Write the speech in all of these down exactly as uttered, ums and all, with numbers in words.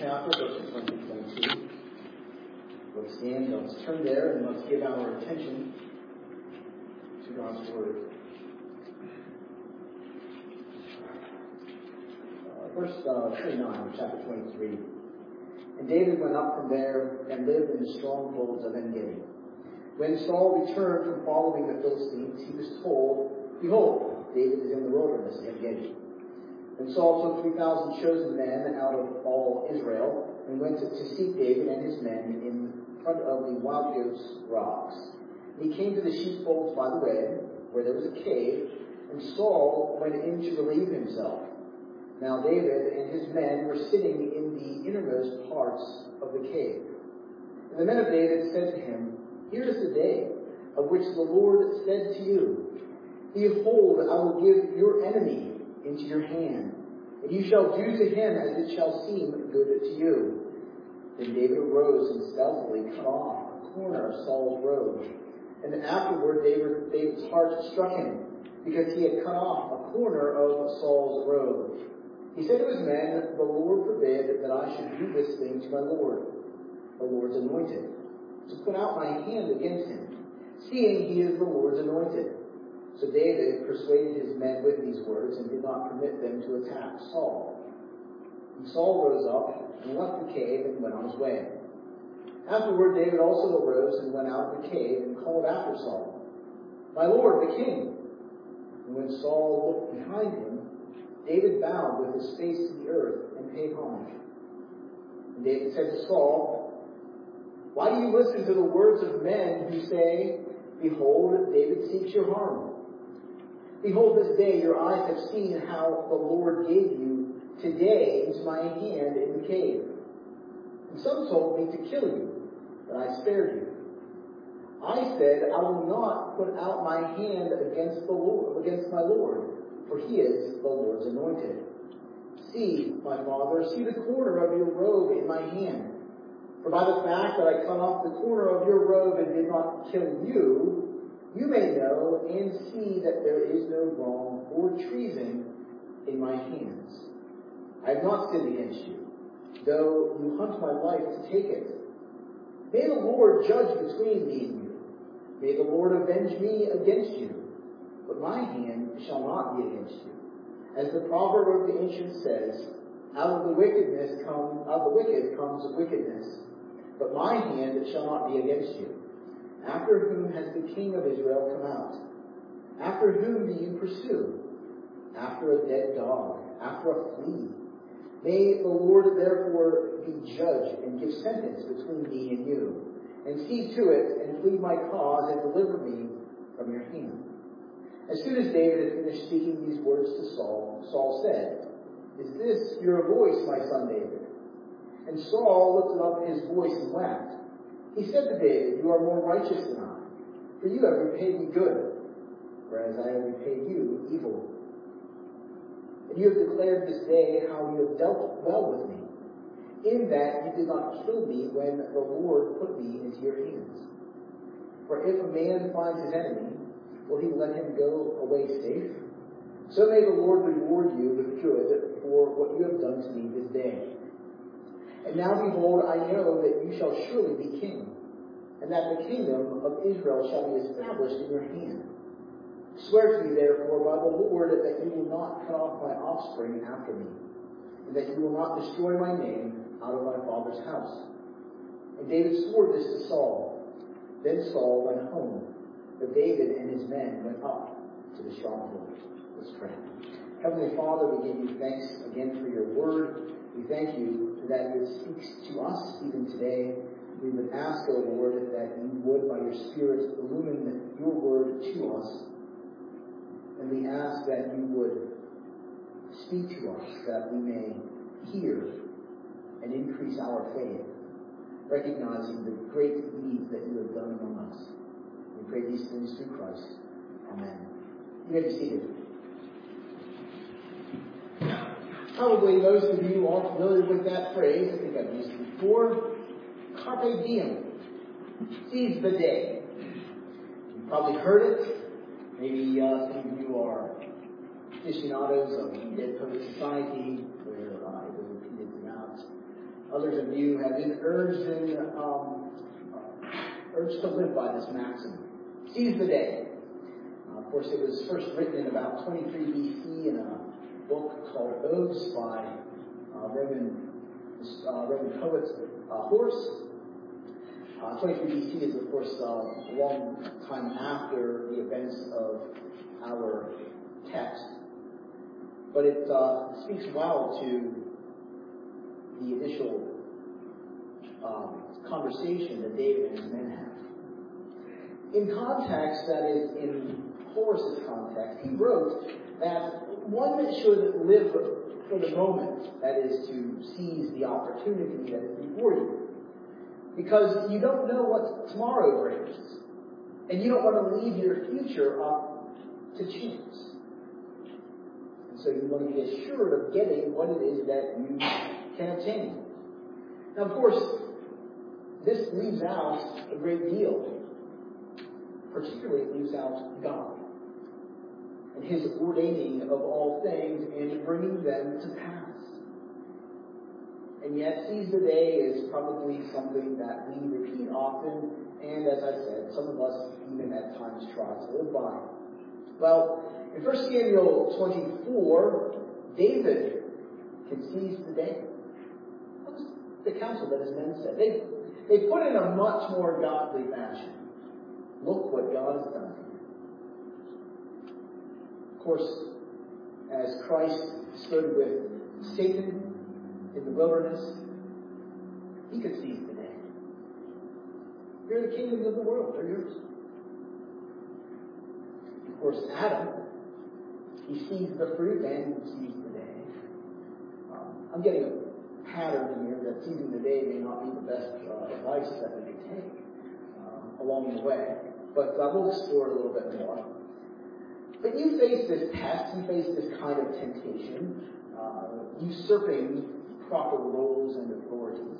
chapter, verses one to twenty-two. Let's stand, let's turn there, and let's give our attention to God's Word. Uh, verse uh, twenty-nine of chapter twenty-three. And David went up from there and lived in the strongholds of En-Gedi. When Saul returned from following the Philistines, he was told, "Behold, David is in the wilderness of En-Gedi." And Saul took three thousand chosen men out of all Israel and went to, to seek David and his men in front of the wild goats' rocks. And he came to the sheepfolds by the way, where there was a cave, and Saul went in to relieve himself. Now David and his men were sitting in the innermost parts of the cave. And the men of David said to him, "Here is the day of which the Lord said to you, Behold, I will give your enemy into your hand, and you shall do to him as it shall seem good to you." Then David arose and stealthily cut off a corner of Saul's robe. And then afterward David, David's heart struck him, because he had cut off a corner of Saul's robe. He said to his men, "The Lord forbid that I should do this thing to my Lord, the Lord's anointed, to put out my hand against him, seeing he is the Lord's anointed." So David persuaded his men with these words and did not permit them to attack Saul. And Saul rose up and left the cave and went on his way. Afterward David also arose and went out of the cave and called after Saul, "My lord, the king." And when Saul looked behind him, David bowed with his face to the earth and paid homage. And David said to Saul, "Why do you listen to the words of men who say, Behold, David seeks your harm? Behold, this day your eyes have seen how the Lord gave you today into my hand in the cave. And some told me to kill you, but I spared you. I said, I will not put out my hand against the Lord, against my Lord, for he is the Lord's anointed. See, my father, see the corner of your robe in my hand. For by the fact that I cut off the corner of your robe and did not kill you, you may know and see that there is no wrong or treason in my hands. I have not sinned against you, though you hunt my life to take it. May the Lord judge between me and you. May the Lord avenge me against you. But my hand shall not be against you. As the proverb of the ancient says, out of the wickedness come, out of the wicked comes wickedness. But my hand shall not be against you. After whom has the king of Israel come out? After whom do you pursue? After a dead dog, after a flea. May the Lord therefore be judge and give sentence between me and you, and see to it and plead my cause and deliver me from your hand." As soon as David had finished speaking these words to Saul, Saul said, "Is this your voice, my son David?" And Saul lifted up his voice and wept. He said to David, "You are more righteous than I, for you have repaid me good, whereas I have repaid you evil. And you have declared this day how you have dealt well with me, in that you did not kill me when the Lord put me into your hands. For if a man finds his enemy, will he let him go away safe? So may the Lord reward you with good for what you have done to me this day. And now behold, I know that you shall surely be king, and that the kingdom of Israel shall be established in your hand. Swear to me therefore by the Lord that you will not cut off my offspring after me, and that you will not destroy my name out of my father's house." And David swore this to Saul. Then Saul went home, but David and his men went up to the stronghold. Let's pray. Heavenly Father, we give you thanks again for your word. We thank you that it speaks to us even today. We would ask, O Lord, that you would, by your Spirit, illumine your word to us. And we ask that you would speak to us, that we may hear and increase our faith, recognizing the great deeds that you have done among us. We pray these things through Christ. Amen. You may be seated. Probably most of you are familiar with that phrase. I think I've used it before. Carpe diem. Seize the day. You've probably heard it. Maybe uh, some of you are aficionados of the Dead Poets Society, where uh, it was repeated throughout others of you have been urged, in, um, urged to live by this maxim. Seize the day. Uh, of course, it was first written in about twenty-three B C in a book called Odes by uh, Roman, uh, Roman poet uh, Horace. Uh, twenty-three B C is, of course, uh, a long time after the events of our text. But it uh, speaks well to the initial um, conversation that David and his men have. In context, that is, in Horace's context, he wrote that one should live for the moment, that is, to seize the opportunity that is before you. Because you don't know what tomorrow brings. And you don't want to leave your future up to chance. And so you want to be assured of getting what it is that you can obtain. Now, of course, this leaves out a great deal. Particularly, it leaves out God and His ordaining of all things and bringing them to pass. And yet, seize the day is probably something that we repeat often, and as I said, some of us even at times try to live by. Well, in First Samuel twenty-four, David can seize the day. What's the counsel that his men said? They, they put in a much more godly fashion. Look what God has done here. Of course, as Christ stood with Satan in the wilderness, he could seize the day. You're the kingdoms of the world, they're yours. Of course, Adam, he seized the fruit and seized the day. Um, I'm getting a pattern here that seizing the day may not be the best uh, advice that we could take um, along the way, but uh, we'll explore it a little bit more. But you face this test, you face this kind of temptation, uh, usurping proper roles and authorities.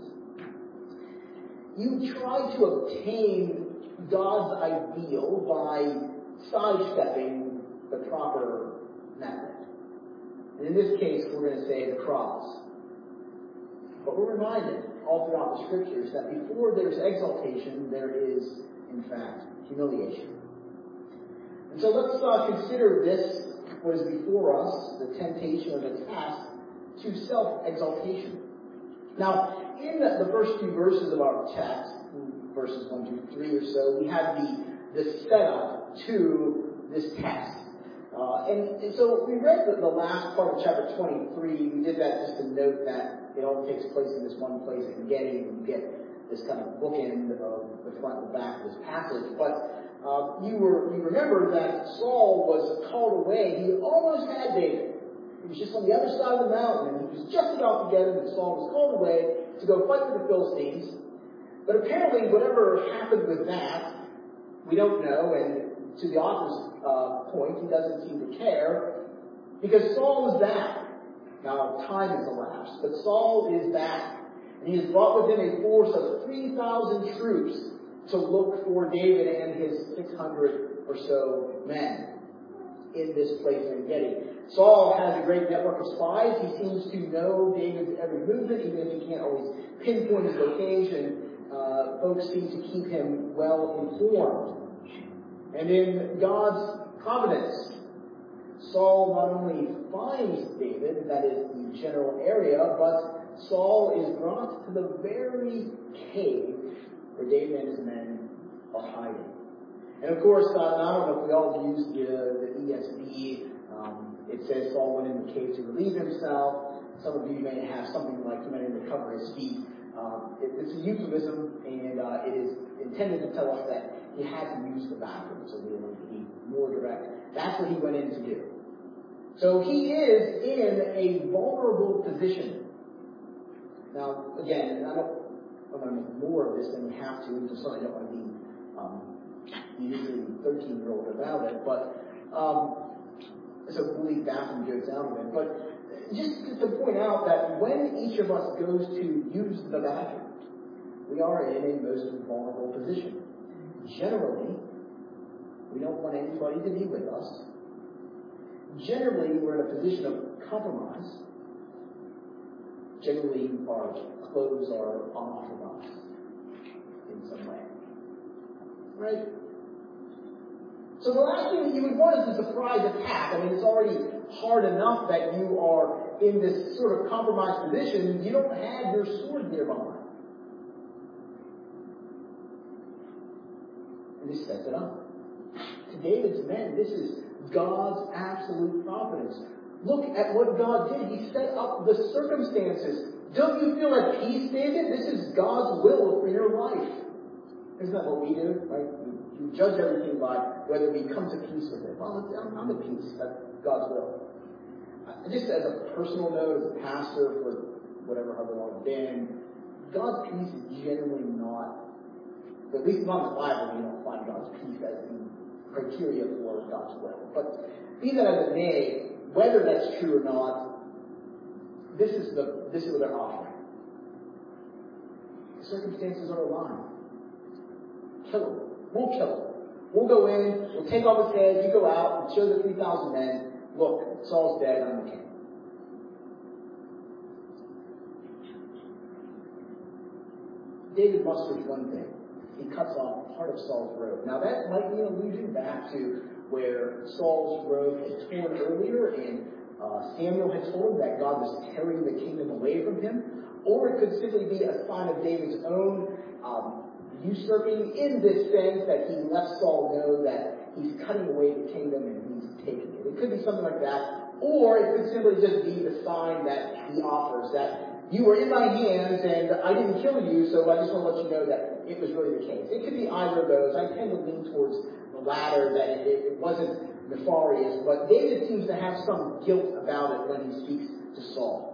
You try to obtain God's ideal by sidestepping the proper method. And in this case, we're going to say the cross. But we're reminded all throughout the Scriptures that before there's exaltation, there is, in fact, humiliation. And so let's uh, consider this, what is before us, the temptation or the task to self-exaltation. Now, in the, the first few verses of our text, verses one, two, three or so, we have the, the setup to this test. Uh, and, and so we read the, the last part of chapter twenty-three. We did that just to note that it all takes place in this one place in Engedi, and you get this kind of bookend of the front and the back of this passage. But uh, you were you remember that Saul was called away. He almost had David. He was just on the other side of the mountain, and he was just about to get him, and Saul was called away to go fight with the Philistines. But apparently, whatever happened with that, we don't know, and to the author's uh, point, he doesn't seem to care, because Saul is back. Now, time has elapsed, but Saul is back, and he has brought with him a force of three thousand troops to look for David and his six hundred or so men in this place in Engedi. Saul has a great network of spies. He seems to know David's every movement, even if he can't always pinpoint his location. Uh, folks seem to keep him well informed. And in God's providence, Saul not only finds David, that is the general area, but Saul is brought to the very cave where David and his men are hiding. And of course, uh, I don't know if we all use the, the E S V. Um, it says Saul went in the cave to relieve himself. Some of you may have something like he went in to cover his feet. Um, it, it's a euphemism, and uh, it is intended to tell us that he had to use the bathroom, so we will be more direct. That's what he went in to do. So he is in a vulnerable position. Now, again, I don't want to make more of this than we have to, and so I don't want to be um, usually thirteen-year-old about it, but um, so we'll leave bathroom jokes out of it. But just to point out that when each of us goes to use the bathroom, we are in a most vulnerable position. Generally, we don't want anybody to be with us. Generally, we're in a position of compromise. generally our clothes are unorthodox in some way. Right? So the last thing that you would want is a surprise attack. I mean, it's already hard enough that you are in this sort of compromised position. You don't have your sword nearby. And this sets it up. To David's men, this is God's absolute providence. Look at what God did. He set up the circumstances. Don't you feel at peace, David? This is God's will for your life. Isn't that what we do? Right? You judge everything by whether we come to peace with it. Well, I'm, I'm at peace. That's God's will. Just as a personal note, as a pastor for whatever, however long it's been, God's peace is generally not, at least not in the Bible, you don't find God's peace as the criteria for God's will. But be that as it may, whether that's true or not, this is the this is what they're offering. The circumstances are aligned. Kill him. We'll kill him. We'll go in, we'll take off his head, you go out, and show the three thousand men, look, Saul's dead, I'm the king. David musters one thing. He cuts off part of Saul's robe. Now that might be an allusion back to where Saul's robe was torn earlier, and uh, Samuel had told him that God was tearing the kingdom away from him. Or it could simply be a sign of David's own um, usurping, in this sense that he lets Saul know that he's cutting away the kingdom and he's taking it. It could be something like that. Or it could simply just be the sign that he offers, that you were in my hands and I didn't kill you, so I just want to let you know that it was really the case. It could be either of those. I tend to lean towards the latter, that it, it wasn't nefarious, but David seems to have some guilt about it when he speaks to Saul.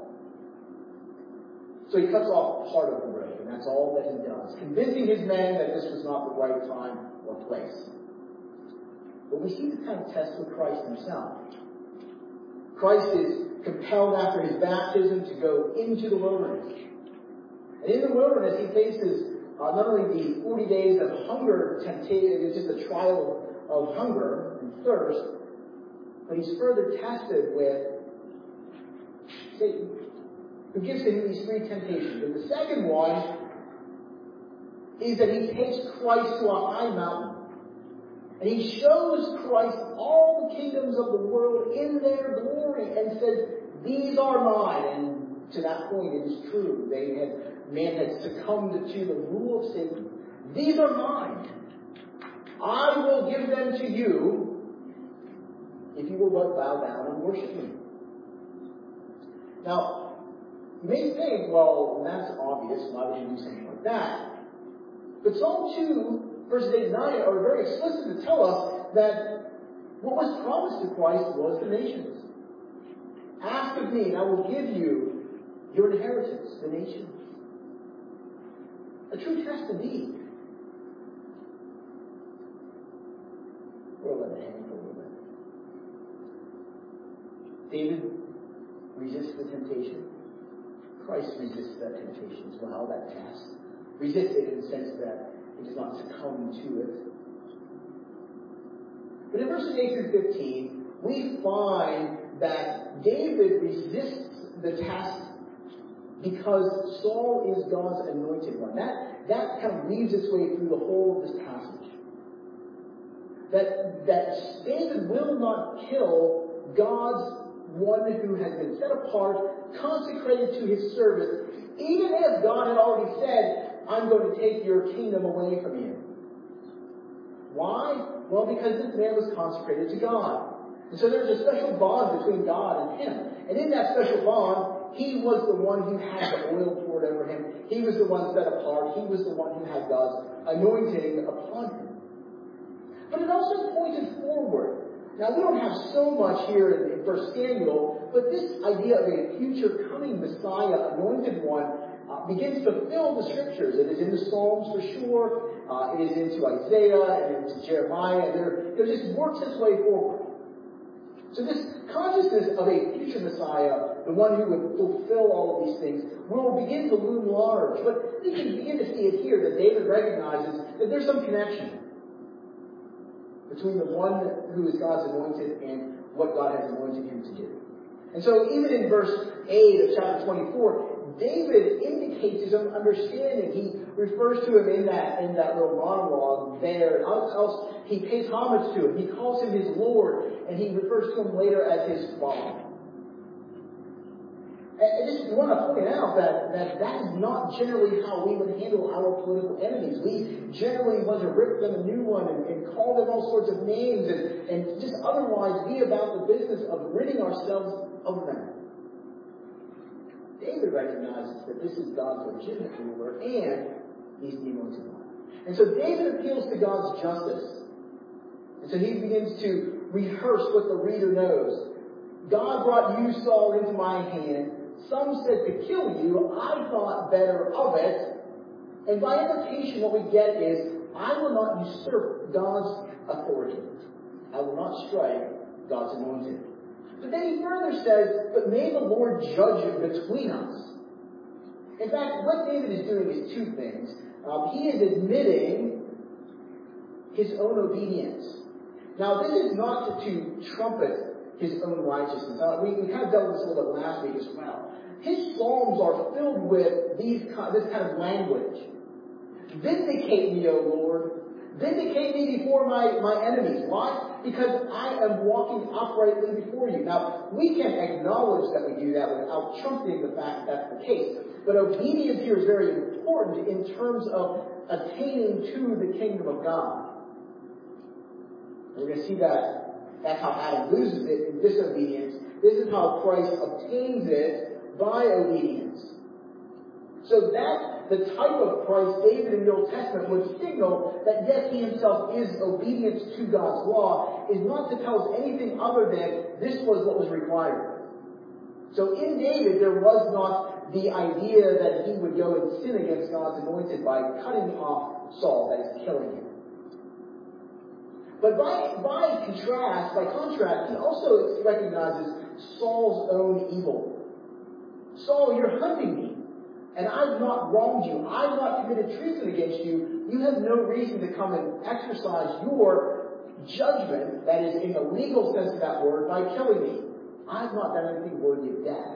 So he cuts off part of the robe, and that's all that he does, convincing his men that this was not the right time or place. But we see the kind of test with Christ himself. Christ is compelled after his baptism to go into the wilderness. And in the wilderness, he faces uh, not only the forty days of hunger temptation, it's just a trial of, of hunger and thirst, but he's further tested with Satan, who gives him these three temptations. And the second one is that he takes Christ to a high mountain. And he shows Christ all the kingdoms of the world in their glory and says, these are mine. And to that point, it is true. They had, man had succumbed to the rule of Satan. These are mine. I will give them to you if you will but bow down and worship me. Now, you may think, well, that's obvious. Why would you do something like that? But Psalm two, verses eight and nine are very explicit to tell us that what was promised to Christ was the nations. Ask of me, and I will give you your inheritance, the nations. A true test indeed. We'll let it hang for a little bit. David resists the temptation. Christ resists that temptation as well, that test. Resists it in the sense that he does not succumb to it. But in verses eight through fifteen, we find that David resists the test because Saul is God's anointed one. That, that kind of weaves its way through the whole of this passage. That, that David will not kill God's one who has been set apart, consecrated to his service, even if God had already said, I'm going to take your kingdom away from you. Why? Well, because this man was consecrated to God. And so there's a special bond between God and him. And in that special bond, he was the one who had the oil poured over him. He was the one set apart. He was the one who had God's anointing upon him. But it also pointed forward. Now, we don't have so much here in, in First Samuel, but this idea of a future coming Messiah, anointed one, Uh, begins to fill the scriptures. It is in the Psalms for sure. Uh, it is into Isaiah and into Jeremiah. There, it just works its way forward. So this consciousness of a future Messiah, the one who would fulfill all of these things, will begin to loom large. But we can begin to see it here that David recognizes that there's some connection between the one who is God's anointed and what God has anointed him to do. And so even in verse eight of chapter twenty-four, David indicates his own understanding. He refers to him in that in that little monologue there. Else, else he pays homage to him. He calls him his Lord, and he refers to him later as his Father. I just want to point out that, that that is not generally how we would handle our political enemies. We generally want to rip them a new one and, and call them all sorts of names and, and just otherwise be about the business of ridding ourselves of them. David recognizes that this is God's legitimate ruler and he's the anointed one. And so David appeals to God's justice. And so he begins to rehearse what the reader knows. God brought you, Saul, into my hand. Some said to kill you. I thought better of it. And by implication, what we get is, I will not usurp God's authority. I will not strike God's anointed. But then he further says, but may the Lord judge between us. In fact, what David is doing is two things. Um, he is admitting his own obedience. Now, this is not to trumpet his own righteousness. Uh, we, we kind of dealt with this a little bit last week as well. His psalms are filled with these this kind of language. Vindicate me, O Lord. Vindicate me before my, my enemies. Why? Because I am walking uprightly before you. Now, we can acknowledge that we do that without trumpeting the fact that that's the case. But obedience here is very important in terms of attaining to the kingdom of God. And we're going to see that that's how Adam loses it in disobedience. This is how Christ obtains it by obedience. So that the type of Christ David in the Old Testament would signal that yes, he himself is obedience to God's law, is not to tell us anything other than this was what was required. So in David, there was not the idea that he would go and sin against God's anointed by cutting off Saul, that is, killing him. But by, by contrast, by contrast, he also recognizes Saul's own evil. Saul, you're hunting me, and I've not wronged you. I've not committed treason against you. You have no reason to come and exercise your judgment, that is, in the legal sense of that word, by killing me. I've not done anything worthy of death.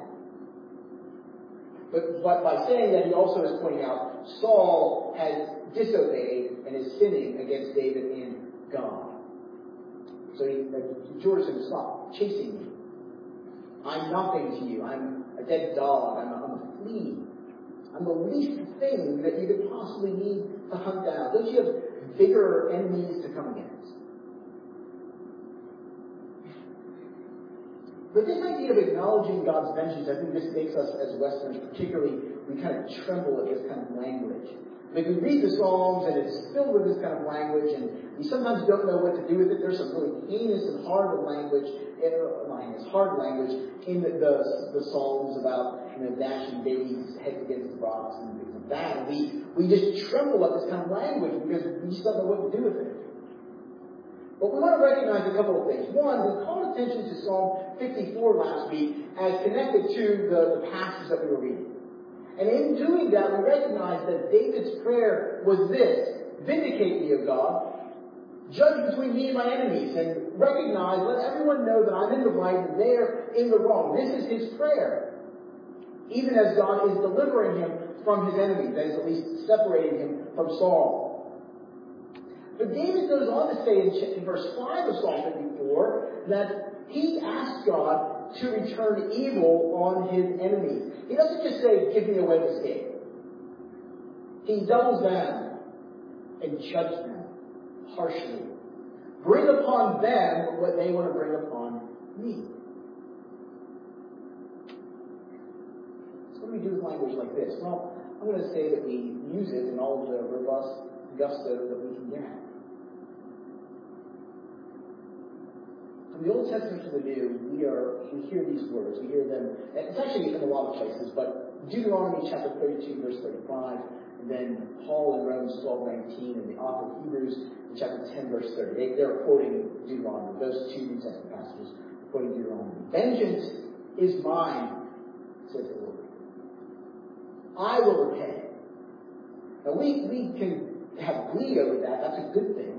But, but by saying that, he also is pointing out Saul has disobeyed and is sinning against David and God. So he, uh, George said, stop chasing me. I'm nothing to you. I'm a dead dog. I'm a, I'm a flea. I'm the least thing that you could possibly need to hunt down. Don't you have bigger enemies to come against? But this idea of acknowledging God's vengeance, I think this makes us as Westerners particularly, we kind of tremble at this kind of language. Like we read the Psalms and it's filled with this kind of language and we sometimes don't know what to do with it. There's some really heinous and hard language, not heinous, hard language in the, the, the Psalms about, you know, dashing babies' heads against the rocks and things like that. And we, we just tremble at this kind of language because we just don't know what to do with it. But we want to recognize a couple of things. One, we called attention to Psalm fifty-four last week as connected to the, the passage that we were reading. And in doing that, we recognize that David's prayer was this: vindicate me, O God. Judge between me and my enemies. And recognize, let everyone know that I'm in the right and they're in the wrong. This is his prayer. Even as God is delivering him from his enemies, that is at least separating him from Saul. But David goes on to say in, in verse five of Psalm fifty-four that he asks God to return evil on his enemies. He doesn't just say, give me a way to escape. He doubles down and judges them harshly. Bring upon them what they want to bring upon me. So what do we do with language like this? Well, I'm going to say that we use it in all of the robust gusto that we can get. From the Old Testament to the New, we are we hear these words. We hear them. It's actually in a lot of places, but Deuteronomy chapter thirty-two, verse thirty-five, and then Paul in Romans twelve nineteen, and the author of Hebrews in chapter ten, verse thirty. They, they're quoting Deuteronomy. Those two New Testament passages are quoting Deuteronomy. Vengeance is mine, says the Lord. I will repay. Now we we can have glee over that. That's a good thing.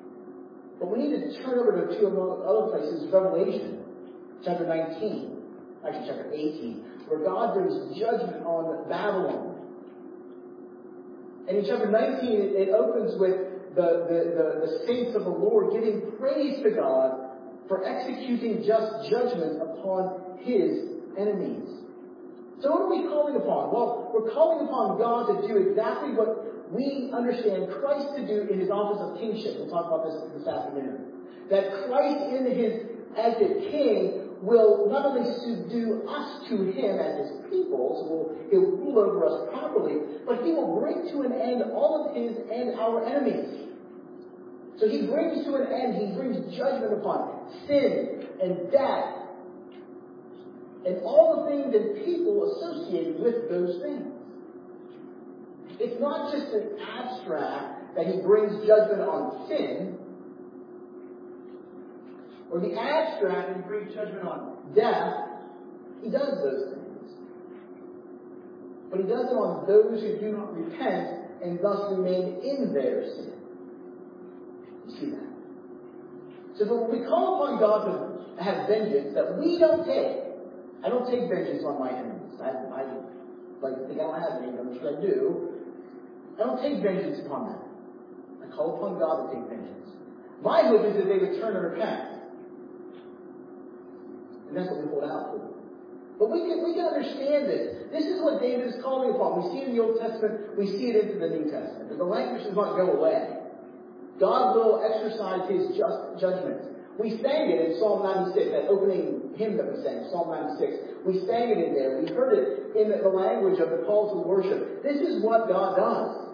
But we need to turn over to two other places. Revelation chapter nineteen. actually chapter eighteen, where God brings judgment on Babylon. And in chapter nineteen, it, it opens with the, the, the, the saints of the Lord giving praise to God for executing just judgment upon his enemies. So what are we calling upon? Well, we're calling upon God to do exactly what we understand Christ to do in his office of kingship. We'll talk about this this afternoon. That Christ in his, as a king, will not only subdue us to him as his people, so we'll, he'll rule over us properly, but he will bring to an end all of his and our enemies. So he brings to an end, he brings judgment upon sin and death and all the things and people associated with those things. It's not just an abstract that he brings judgment on sin, or the abstract that he brings judgment on death. He does those things. But he does it on those who do not repent and thus remain in their sin. You see that? So when we call upon God to have vengeance that we don't take, I don't take vengeance on my enemies. I, I like to think I don't have any, but I'm sure I do. I don't take vengeance upon them. I call upon God to take vengeance. My hope is that they would turn and repent. And that's what we hold out for. But we can, we can understand this. This is what David is calling upon. We see it in the Old Testament. We see it into the New Testament. The language does not go away. God will exercise his just judgment. We sang it in Psalm ninety-six, that opening hymn that we sang, Psalm ninety-six. We sang it in there. We heard it in the language of the calls to worship. This is what God does.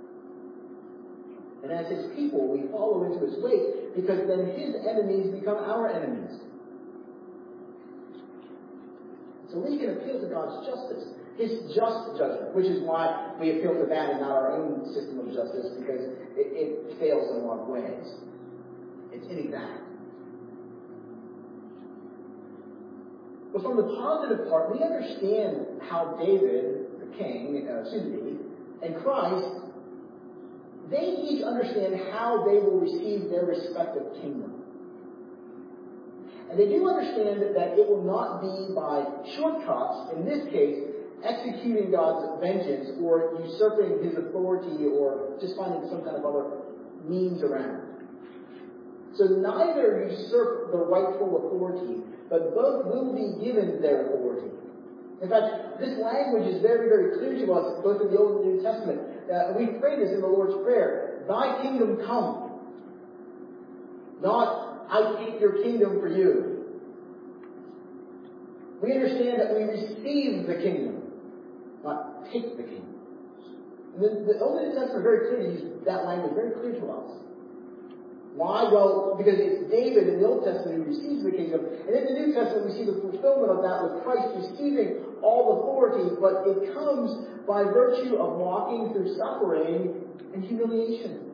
And as his people, we follow into his wake, because then his enemies become our enemies. So we can appeal to God's justice, his just judgment, which is why we appeal to that and not our own system of justice, because it, it fails in a lot of ways. It's inexact. But from the positive part, we understand how David, the king, uh, soon to be, and Christ, they each understand how they will receive their respective kingdom. And they do understand that it will not be by shortcuts, in this case, executing God's vengeance or usurping his authority or just finding some kind of other means around. So neither usurp the rightful authority, but both will be given their authority. In fact, this language is very, very clear to us, both in the Old and New Testament. Uh, we pray this in the Lord's Prayer. Thy kingdom come. Not, I take your kingdom for you. We understand that we receive the kingdom, not take the kingdom. And the, the Old and New Testament are very clear to use that language, very clear to us. Why? Well, because it's David in the Old Testament who receives the kingdom. And in the New Testament, we see the fulfillment of that with Christ receiving all authority. But it comes by virtue of walking through suffering and humiliation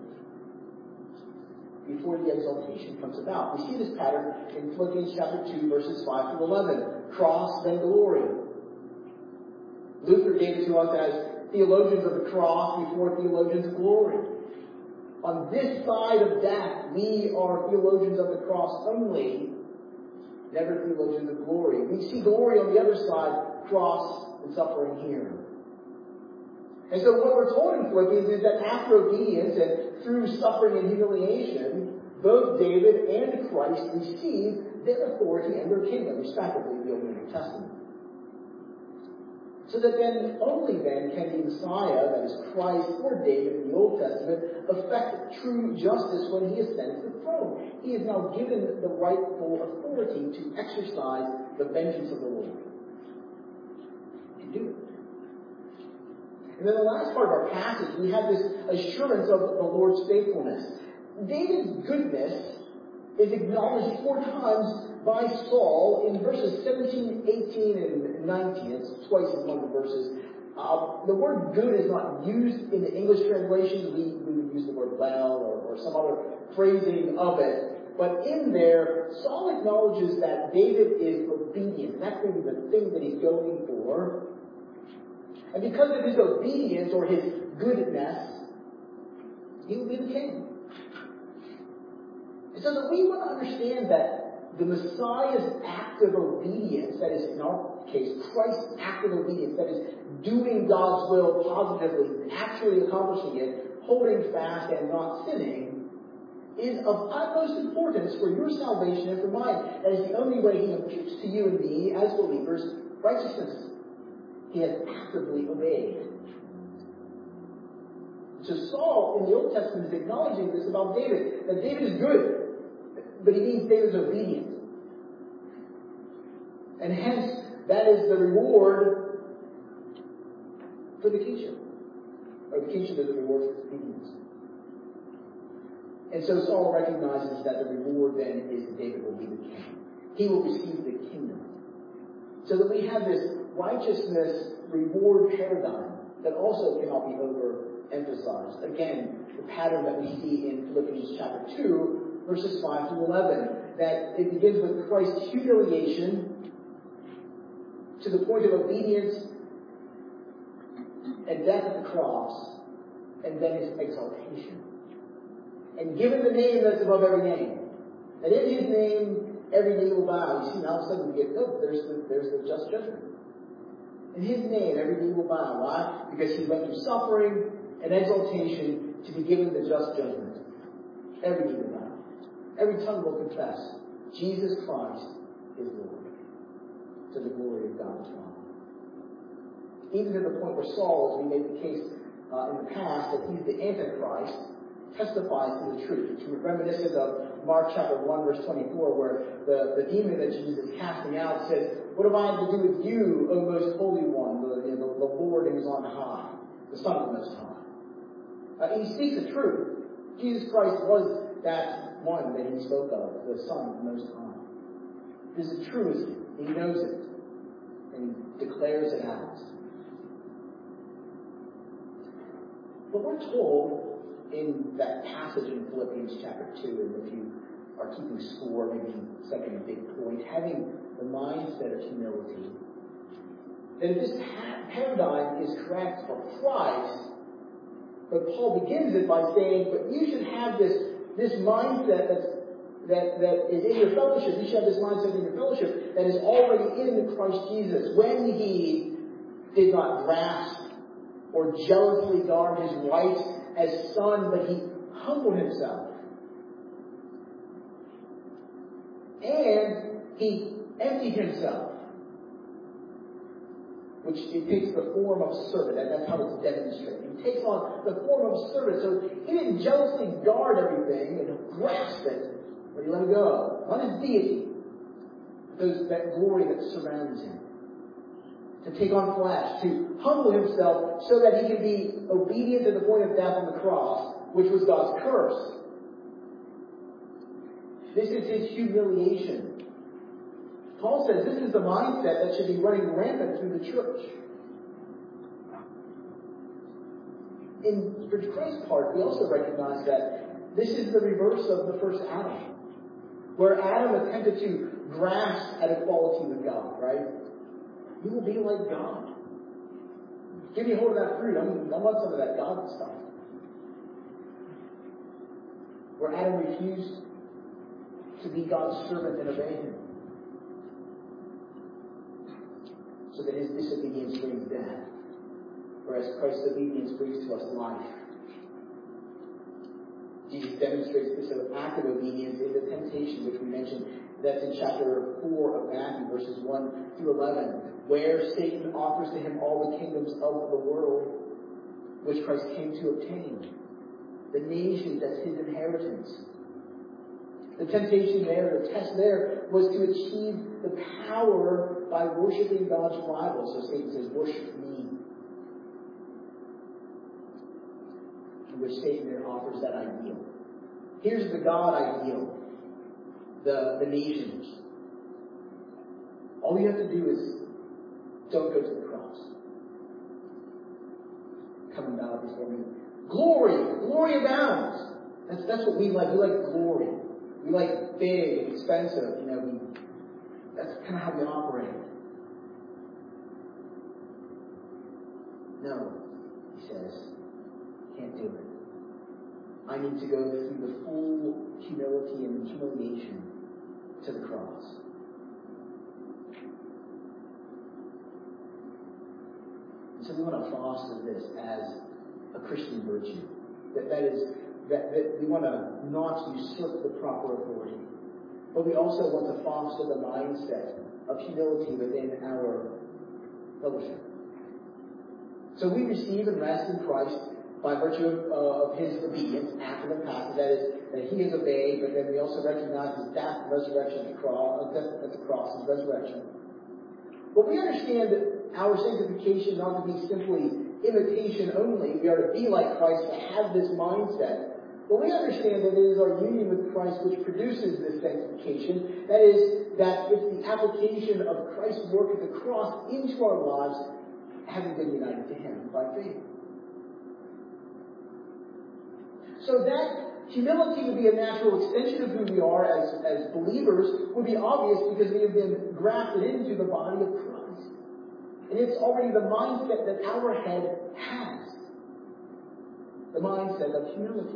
before the exaltation comes about. We see this pattern in Philippians chapter two, verses five through eleven. Cross, then glory. Luther gave it to us as theologians of the cross before theologians of glory. On this side of death, we are theologians of the cross only, never theologians of glory. We see glory on the other side, cross and suffering here. And so what we're told in Philippians is that after obedience and through suffering and humiliation, both David and Christ receive their authority and their kingdom, respectively, in the Old and New Testament. So that then, only then, can the Messiah, that is Christ or David in the Old Testament, effect true justice when he ascends the throne. He is now given the rightful authority to exercise the vengeance of the Lord. And do it. And then the last part of our passage, we have this assurance of the Lord's faithfulness. David's goodness is acknowledged four times by Saul in verses seventeen, eighteen, and nineteen. It's twice in one of the verses. Uh, the word good is not used in the English translations. We, we would use the word well or, or some other phrasing of it. But in there, Saul acknowledges that David is obedient. That's going to be the thing that he's going for. And because of his obedience or his goodness, he will be the king. And so that we want to understand that the Messiah's act of obedience, that is, in our case, Christ's act of obedience, that is, doing God's will positively, actually accomplishing it, holding fast and not sinning, is of utmost importance for your salvation and for mine. That is the only way He imputes to you and me, as believers, righteousness. He has actively obeyed. So Saul, in the Old Testament, is acknowledging this about David, that David is good, but he means David's obedient. And hence, that is the reward for the kingship. Or the kingship is the reward for his obedience. And so Saul recognizes that the reward then is that David will be the king. He will receive the kingdom. So that we have this righteousness reward paradigm that also cannot be overemphasized. Again, the pattern that we see in Philippians chapter two, verses five through eleven, that it begins with Christ's humiliation to the point of obedience and death at the cross, and then his exaltation. And given the name that's above every name, and in his name every knee will bow. You see, now all of a sudden we get, oh, there's the, there's the just judgment. In his name every knee will bow. Why? Because he went through suffering and exaltation to be given the just judgment. Every knee will bow. Every tongue will confess Jesus Christ is Lord, to the glory of God the Father. Even to the point where Saul, as we made the case uh, in the past, that he's the Antichrist, testifies to the truth. It's reminiscent of Mark chapter one, verse twenty-four, where the, the demon that Jesus is casting out says, "What have I to do with you, O most holy one, the, you know, the Lord who is on high, the Son of the Most High?" Uh, he speaks the truth. Jesus Christ was that one that he spoke of, the Son of the Most High. This is the truth. He knows it. And he declares it out. But we're told in that passage in Philippians chapter two, and if you are keeping score, maybe second big point, having the mindset of humility, that if this pa- paradigm is correct for Christ, but Paul begins it by saying, but you should have this, this mindset that's, that, that is in your fellowship. You should have this mindset in your fellowship that is already in Christ Jesus, when he did not grasp or jealously guard his rights as son, but he humbled himself. And he emptied himself, which it takes the form of a servant, and that's how it's demonstrated. He takes on the form of a servant, so he didn't jealously guard everything and grasp it, but he let it go. Not his deity, those, that glory that surrounds him. To take on flesh, to humble himself so that he can be obedient to the point of death on the cross, which was God's curse. This is his humiliation. Paul says this is the mindset that should be running rampant through the church. In for Christ's part, we also recognize that this is the reverse of the first Adam, where Adam attempted to grasp at equality with God, right? You will be like God. Give me hold of that fruit. I'm, I want some of that God stuff. Where Adam refused to be God's servant and obey him, so that his disobedience brings death, whereas Christ's obedience brings to us life. Jesus demonstrates this act of obedience in the temptation, which we mentioned. That's in chapter four of Matthew, verses one through eleven, where Satan offers to him all the kingdoms of the world, which Christ came to obtain. The nations as his inheritance. The temptation there, the test there, was to achieve the power by worshiping God's rival. So Satan says, worship me. In which Satan then offers that ideal. Here's the God ideal. The, the nations. All you have to do is don't go to the cross. Come and bow before me. Glory! Glory abounds! That's, that's what we like. We like glory. We like big and expensive. You know, we, that's kind of how we operate. No, he says, can't do it. I need to go through the full humility and humiliation to the cross. And so we want to foster this as a Christian virtue. That, that is, that, that we want to not usurp the proper authority. But we also want to foster the mindset of humility within our fellowship. So we receive and rest in Christ by virtue of, uh, of his obedience after the passage. That is, that he has obeyed, but then we also recognize his death and resurrection at the cross, uh, death at the cross, his resurrection. But we understand our sanctification not to be simply imitation only. We are to be like Christ, to have this mindset. But we understand that it is our union with Christ which produces this sanctification. That is, that it's the application of Christ's work at the cross into our lives, having been united to him by faith. So that humility would be a natural extension of who we are as, as believers would be obvious because we have been grafted into the body of Christ. And it's already the mindset that our head has. The mindset of humility.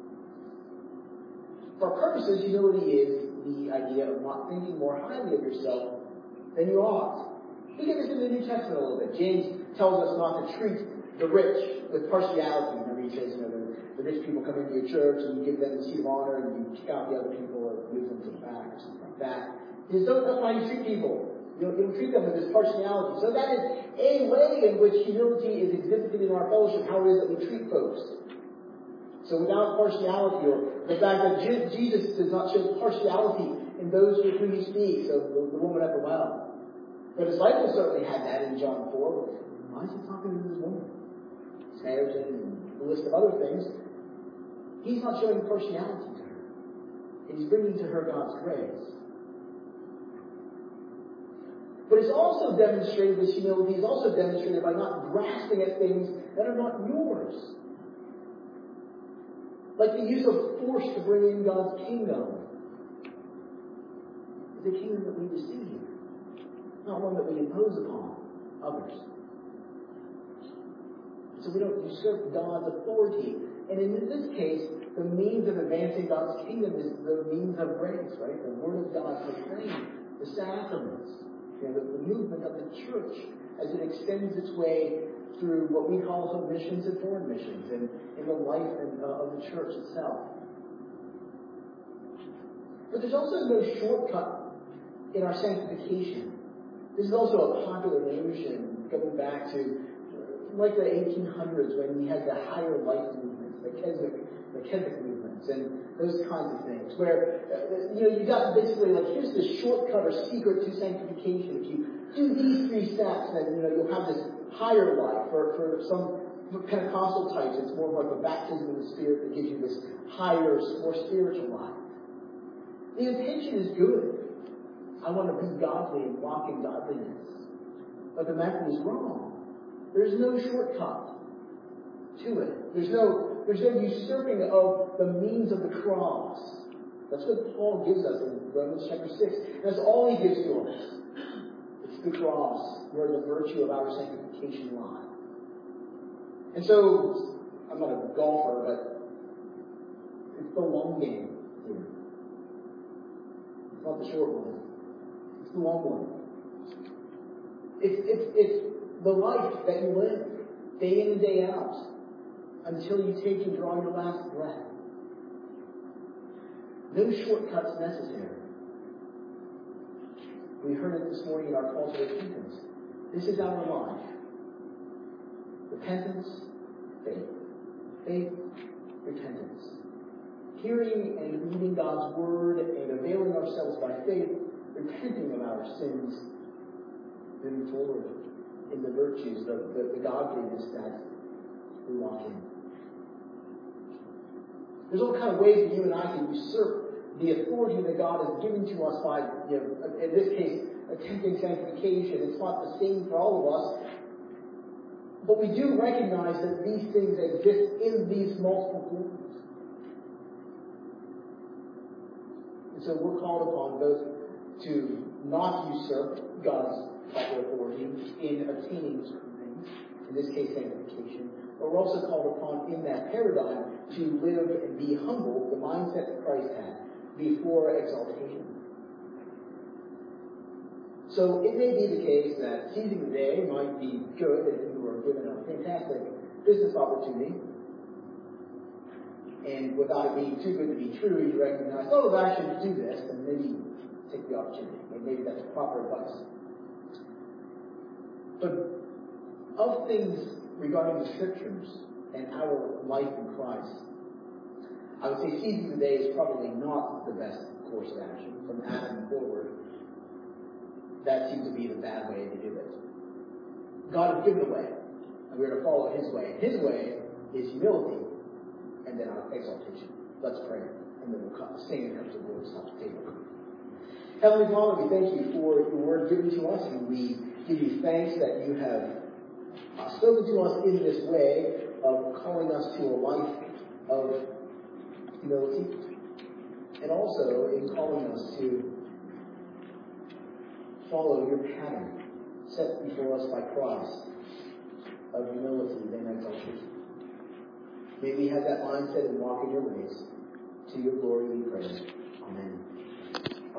For our purposes, humility is the idea of not thinking more highly of yourself than you ought. We get this in the New Testament a little bit. James tells us not to treat the rich with partiality. Remember, he says, you know, the, the rich people come into your church and you give them the seat of honor and you kick out the other people or move them to the back or something like that. He says, don't, that's how you treat people. You don't, you don't treat them with this partiality. So that is a way in which humility is exhibited in our fellowship, how it is that we treat folks. So without partiality, or the fact that Jesus does not show partiality in those with whom he speaks, so the, the woman at the well. The disciples certainly had that in John four. Why is he talking to this woman? Samaritan and a list of other things. He's not showing partiality to her. He's bringing to her God's grace. But it's also demonstrated, this humility is also demonstrated by not grasping at things that are not yours. Like the use of force to bring in God's kingdom. It's a kingdom that we receive, not one that we impose upon others. So we don't usurp God's authority. And in this case, the means of advancing God's kingdom is the means of grace, right? The Word of God proclaimed, the sacraments, you know, the, the movement of the church as it extends its way through what we call home missions and foreign missions, and in the life and, uh, of the church itself. But there's also no shortcut in our sanctification. This is also a popular notion going back to uh, like the eighteen hundreds when we had the higher life movements, the Keswick, the Keswick movements, and those kinds of things, where uh, you know you got basically like here's the shortcut or secret to sanctification. If you do these three steps, then you know you'll have this higher life. For, for some Pentecostal types, it's more like the baptism of the Spirit that gives you this higher, more spiritual life. The intention is good. I want to be godly and walk in godliness. But the method is wrong. There's no shortcut to it. There's no, there's no usurping of the means of the cross. That's what Paul gives us in Romans chapter six. That's all he gives to us. It's the cross where the virtue of our sanctification lies. And so, I'm not a golfer, but it's the long game here. It's not the short one. It's the long one. It's, it's, it's the life that you live, day in and day out, until you take and draw your last breath. No shortcuts necessary. We heard it this morning in our call to repentance. This is our life. Repentance, faith. Faith, repentance. Hearing and reading God's Word and availing ourselves by faith, repenting of our sins, moving forward in the virtues, the, the, the godliness that we walk in. There's all kinds of ways that you and I can usurp the authority that God has given to us by, you know, in this case, attempting sanctification. It's not the same for all of us. But we do recognize that these things exist in these multiple forms. And so we're called upon both to not usurp God's proper authority in obtaining certain things, in this case sanctification, but we're also called upon in that paradigm to live and be humble, the mindset that Christ had, before exaltation. So it may be the case that seizing the day might be good if you were given a fantastic business opportunity, and without it being too good to be true, you recognize, oh, I should do this, and maybe take the opportunity. And maybe that's proper advice. But of things regarding the Scriptures and our life in Christ, I would say seizing the day is probably not the best course of action. From Adam forward, that seems to be the bad way to do it. God has given a way, and we're to follow His way. His way is humility, and then our exaltation. Let's pray, and then we'll come, sing and come to the Lord's table. Heavenly Father, we thank you for your word given to us, and we give you thanks that you have uh, spoken to us in this way of calling us to a life of humility, and also in calling us to follow your pattern set before us by Christ of humility and exaltation. May we have that mindset and walk in your ways. To your glory we pray. Amen.